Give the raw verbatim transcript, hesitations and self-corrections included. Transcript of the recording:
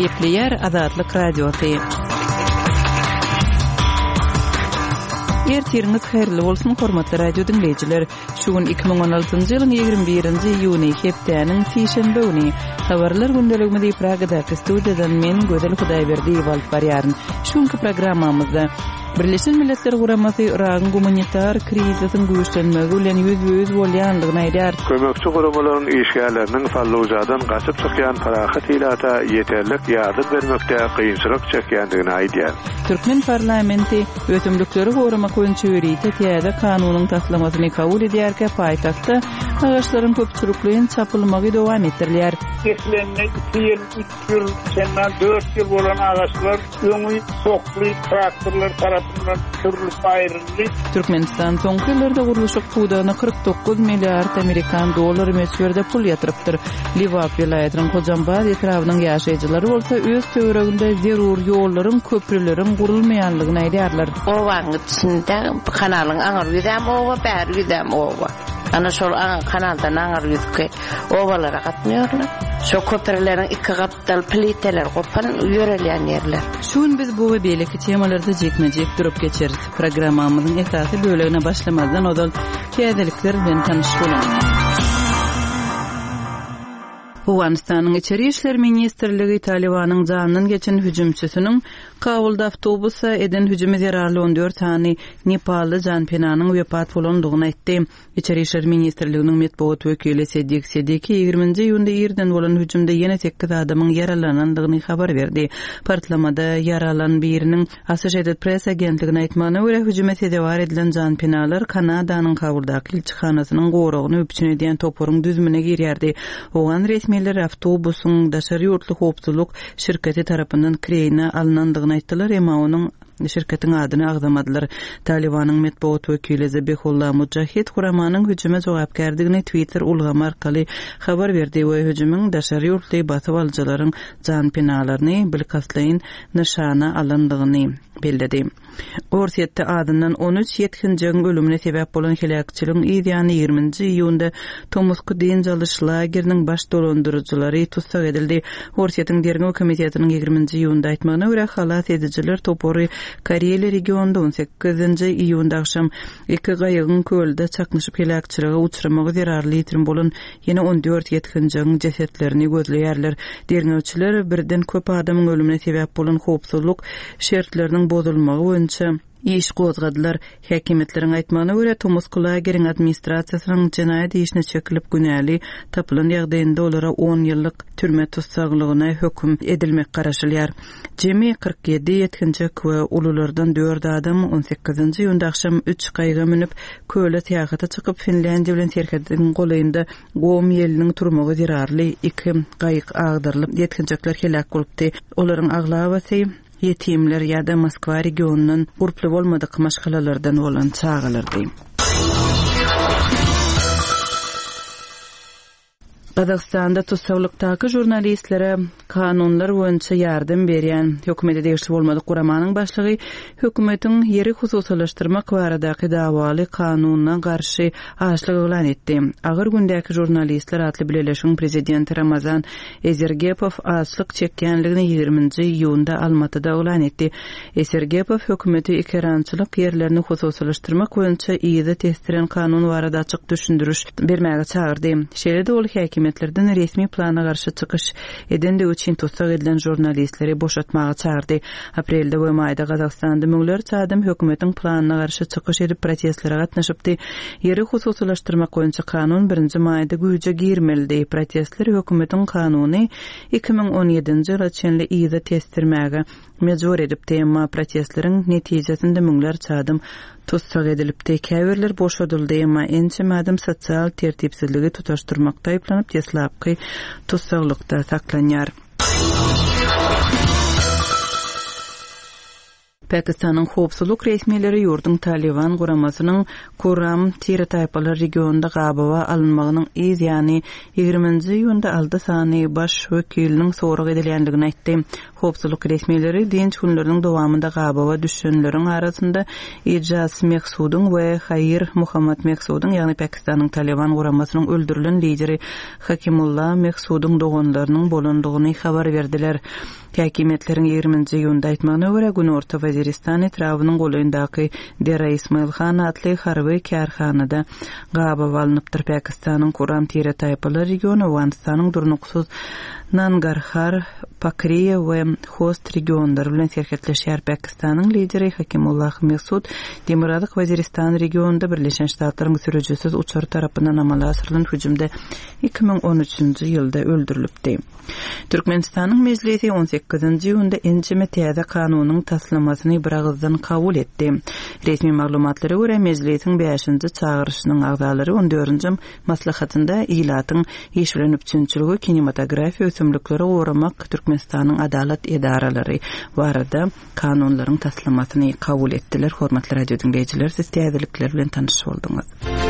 Gepleyer Azatlyk Radiosu. Ertiriniz hayırlı bolsun hormatly radio dinleyijiler. Şugun iki bin on altyncı ýylyň ýigirme birinji iýuny hepdeniň sişenbe güni habarlar gündeliginde Pragada studiýadan men Gözel Hudaýberdi bolup barýaryn. Şuňky programmamyzda Birleşen Milletler Guramasy Iragyň humanitar krizisyň güýçlenmegi bilen ýüz-ýüz bolýanlygyny aýdar. Kömekçi guramalaryň işgärleriniň Fallujadan gaçyp çykýan parahat ilata ýeterlik ýardym bermekde kynçylyk çekýändigini aýdýar. Türkmen parlamenti ötümlükleri goramak boýunça ýürüýte täze kanunyň taslamasyny kabul edýärkä paýtagtda agaçlaryň köpçülikligiň çapylmagy dowam etdirilýär. Keslenme iki yıl, üç yıl, senden dört yıl bolan ağaçlar öňü sokly traktorlar tarapyndan türlüp aýryldy. Türkmenistan soňky ýyllarda guruluşyk pudagyna kırk dokuz milliard amerikan dollary meýsürde pul ýatyrypdyr. Liwap vilayatynyň Hojambaz etrawynyň ýaşaýjylary bolsa öz töwereginde zerur ýollaryň, köprüleriň gurulmaýanlygyny aýdýarlar. O wagtynda kanalyň aňar ýüzem owa, bär ýüzem owa. Ana şol kanaldan aňar ýüzke owalara gatmýarlar. Şo köprüleriň iki gatdal pliteler gopan ýörelýän ýerler. Şuň biz bu we beýleki temalarda jekmejek durup geçeriz. Programmamyzyň esasy bölegine başlamazdan odal kädelikler bilen tanyşyp bolalım. Awganistanyň Içeri işler ministrligi Talibanyň janyny geçen hüjümçüsiniň Kabulda awtobusa eden hüjüme zerarly on dört tany Nepally janpenanyň wepat bolandygyny aýtdy. İçeri işler ministrliginiň medeniýet wekili Sedik Sediki ýygrüminji ýylda ýerden bolan hüjümde ýene sekiz adamyň yaralanandygyny habar berdi. Partlamada yaralan biriniň Associated Press agentligine aýtmagyna görä hüjüme sebäp edilen janpenalar Kanadanyň Kabuldaky elçihanasynyň goragyny öpçün edýän toporyň düzmüne girýärdi. Owan resmiler awtobusyň daşary ýurtly howpsuzlyk şirketi tarapyndan kireyne alınandygyny aýtdylar, emma onuň şirketiň adyny agdamadylar. Talibanyň medeniýet wekili Zabihullah Mujahid Guramanyň hüjüme jogapkärdigini Twitter ulgamy arkaly habar berdi we hüjümüň daşary ýurtly batyp aljylaryň janpenalaryny bilkaslaýyn nişana alandygyny bellädi. Orsiýetde adından on üç ýetkinjiň ölümine sebäp bolan helakçylygyň ýygyny ýygrüminji iýunda Tomsk diň jalış lageriniň baş dolandyrjylary tutsak edildi. Orsiýetiň derňe komitetiniň ýygrüminji iýunda aýtmagyna görä halat edijiler topory Kareli regionda on sekizinji iýunda akşam iki gaýygyň kölde çaknyşyp helakçylyga uçurmagy zerarly ýitirim bolan ýene on dört ýetkinjiň jesetlerini gözleýärler. Derňewçiler birden köp adamyň ölümine sebäp bolan howpsuzlyk şertleriniň bozulmagy boýunça iş gozgadylar. Häkimetleriň aýtmagyna görä Tomsk lageriň administrasiýasynyň jenaýat işine çekilip günäli tapylan ýagdaýynda olara on ýyllyk türme tutsaglygyna höküm edilmek garaşylýar. Jemi kırk yedi ýetkinjek we ululardan dört adam on sekizinji ýylda akşam üç gaýga minip köle täýagata çykyp Finlandiýa bilen terkediň golaýynda Gom ýeliniň turmagy zerarly iki gaýyk agdarylyp ýetkinjekler helak bolupdy. Olaryň aglabasy yetimler ýa-da Moskwa regionundan gurply bolmadyk maşgalalardan bolan çağılyrdy. Kazakstanda tutsawlykdaky jurnalistlere kanunlar boýunça ýardym berýän hökümete degişli bolmadyk guramanyň başlygy hökümetiň ýeri hususylaşdyrmak baradaky dawaly kanunyna garşy aşlyk elan etdi. Agyr gündäki jurnalistler atly bileşigiň prezidenti Ramazan Ezergepow aşlyk çekýänligini ýygrüminji iýunda Almatyda elan etdi. Ezergepow hökümeti ekerançylyk ýerlerini hususylaşdyrmak boýunça ýygy testiren kanun barada açyk düşündürüş bermäge çağırdy. Şeýle-de ol häkimetlerden resmi plana garşy çykyş edende üçin tutsak edilen jurnalistleri boşatmaga çağırdy. Aprelde we maýda Kazakstanda müňlerçe adam hökümetiň planyna garşy çykyş edip protestlere gatnaşypdy. Ýeri hususylaşdyrmak boýunça kanun birinji maýda güýje girmeldi. Protestler hökümetiň kanuny iki bin on ýedinji ýyla çenli ýygy testirmäge mejbur edipdi, emma protestleriň netijesinde müňlerçe adam tutsak edilipdi. Käbirler boşadyldy, emma ençe adam sosial tertipsizligi tutaşdyrmakda aýplanyp teslapky tutsaklykda saklanýar. Pakistanyň howpsuzlyk resmileri ýurdun Taliban guramasynyň Kuram Tira taýpalar regionunda gabawa alınmagynyň iz ýani ýygrüminji ýylda aldy sany baş wekiliniň sorag edilýändigini aýtdy. Howpsuzlyk resmileri dinç günleriniň dowamında gabawa düşenleriň arasynda Ijaz Mehsudyň we Hayir Muhammad Mehsudyň ýani Pakistanyň Taliban guramasynyň öldürilen lideri Hakimullah Mehsudyň doganlarynyň bolandygyny habar berdiler. Häkimetlerin ýigirminji ýylda aýtmagyna görä Günorta Waziristan etrawynyň golandaky Dera Ismail Khan atly harby karhanada gaba alınıpdyr. Pakistanyň Kuram Tire taýpalar regiony Awganistanyň durnuksuz Nangarhar, Pakriya we Khost regionlary bilen serhetleşýär. Pakistanyň lideri Hakimullah Mesud Demiradyk Waziristan regionunda Birleşen Ştatlaryň sürüjüsiz uçar tarapyndan amala asyrylan hüjümde iki bin on üçünji ýylda öldürilipdi. Türkmenistanyň meclisi on sekizinji ýylda enjime täze kanunyň taslamasyny bir agızdan kabul etdi. Resmi maglumatlara görä meclisiň beşinji çağırışynyň agzalary on dördünji maslahatynda ilatyň ýeşilenip çynçyligi kinematografiýa ösümlikleri uğramak Türkmenistanyň adalet edaralary barada kanunlaryň taslamasyny kabul etdiler. Hormatly radio dinleýijiler, siz täzelikler bilen tanış boldunuz.